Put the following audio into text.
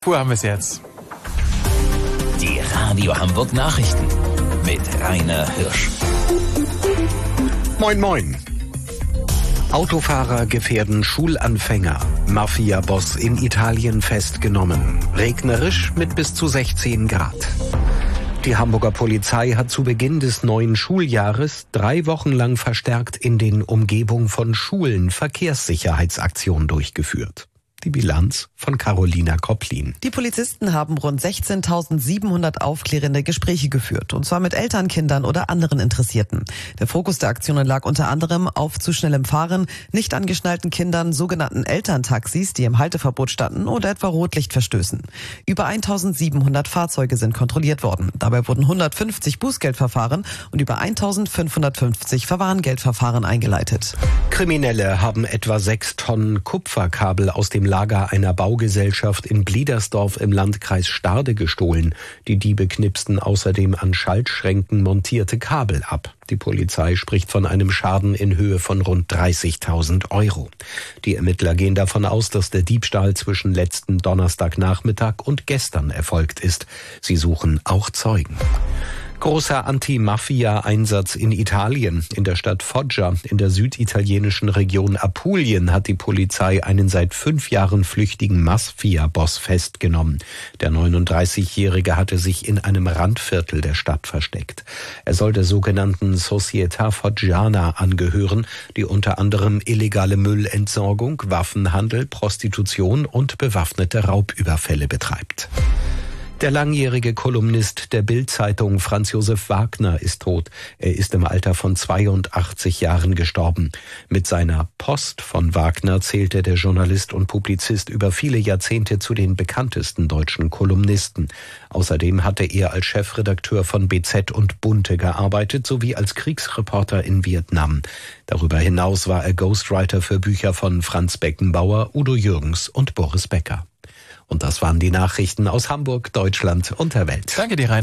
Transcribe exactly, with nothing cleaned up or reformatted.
Wo haben wir es jetzt? Die Radio Hamburg Nachrichten mit Rainer Hirsch. Moin moin. Autofahrer gefährden Schulanfänger. Mafia-Boss in Italien festgenommen. Regnerisch mit bis zu sechzehn Grad. Die Hamburger Polizei hat zu Beginn des neuen Schuljahres drei Wochen lang verstärkt in den Umgebungen von Schulen Verkehrssicherheitsaktionen durchgeführt. Die Bilanz von Carolina Kopplin. Die Polizisten haben rund sechzehntausendsiebenhundert aufklärende Gespräche geführt, und zwar mit Eltern, Kindern oder anderen Interessierten. Der Fokus der Aktionen lag unter anderem auf zu schnellem Fahren, nicht angeschnallten Kindern, sogenannten Elterntaxis, die im Halteverbot standen, oder etwa Rotlichtverstößen. Über eintausendsiebenhundert Fahrzeuge sind kontrolliert worden. Dabei wurden hundertfünfzig Bußgeldverfahren und über eintausendfünfhundertfünfzig Verwarngeldverfahren eingeleitet. Kriminelle haben etwa sechs Tonnen Kupferkabel aus dem Lager einer Baugesellschaft in Bliedersdorf im Landkreis Stade gestohlen. Die Diebe knipsten außerdem an Schaltschränken montierte Kabel ab. Die Polizei spricht von einem Schaden in Höhe von rund dreißigtausend Euro. Die Ermittler gehen davon aus, dass der Diebstahl zwischen letzten Donnerstagnachmittag und gestern erfolgt ist. Sie suchen auch Zeugen. Großer Anti-Mafia-Einsatz in Italien. In der Stadt Foggia in der süditalienischen Region Apulien hat die Polizei einen seit fünf Jahren flüchtigen Mafia-Boss festgenommen. Der neununddreißigjährige hatte sich in einem Randviertel der Stadt versteckt. Er soll der sogenannten Società Foggiana angehören, die unter anderem illegale Müllentsorgung, Waffenhandel, Prostitution und bewaffnete Raubüberfälle betreibt. Der langjährige Kolumnist der Bild-Zeitung Franz Josef Wagner ist tot. Er ist im Alter von zweiundachtzig Jahren gestorben. Mit seiner Post von Wagner zählte der Journalist und Publizist über viele Jahrzehnte zu den bekanntesten deutschen Kolumnisten. Außerdem hatte er als Chefredakteur von B Z und Bunte gearbeitet, sowie als Kriegsreporter in Vietnam. Darüber hinaus war er Ghostwriter für Bücher von Franz Beckenbauer, Udo Jürgens und Boris Becker. Und das waren die Nachrichten aus Hamburg, Deutschland und der Welt. Danke dir, Rainer.